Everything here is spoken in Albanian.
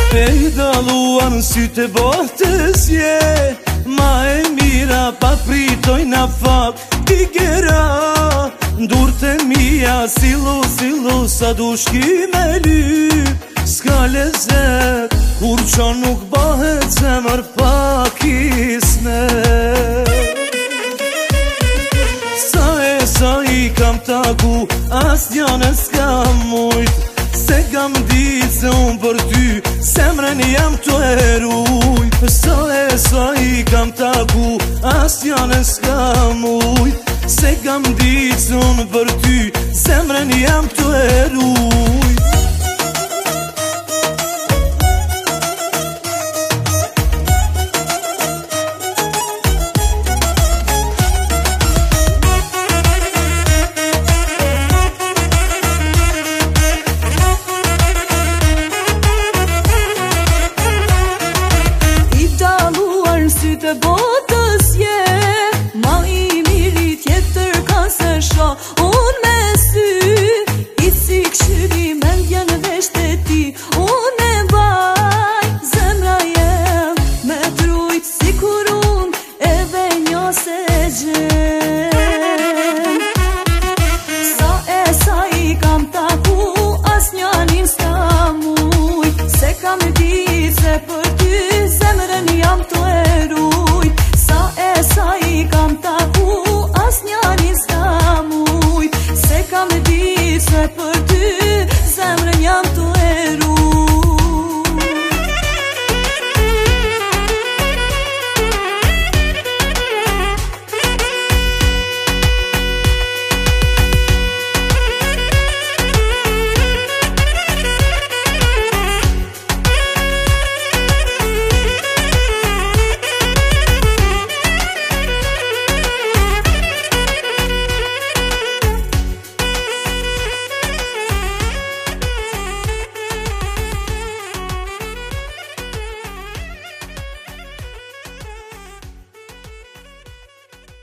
E i daluan sytë botës je Ma e mira pa pritoj na fak Ti gera Ndurte mija silu Sa dushki me lyp Ska lezet Kur qa nuk bahet zemër pa kismet Sa i kam taku As njane s'kam mujt Se kam dit se unë për ty Semren jam të erujt Sa i kam taku As njane s'kam mujt Se kam dit se unë për ty Semren jam të erujt Sytë botës je Ma i miri tjetër ka se sha Unë me sy I si këshyri mendja në vesht e ti Unë e baj Zemra jem Me trujt si kur unë Edhe njo se gjen Sa i kam taku As njanin s'ka mujt Se kam dit se për ty Zemrën jam të Sa i kam taku As njanin s'ka mujt Se kam dit se për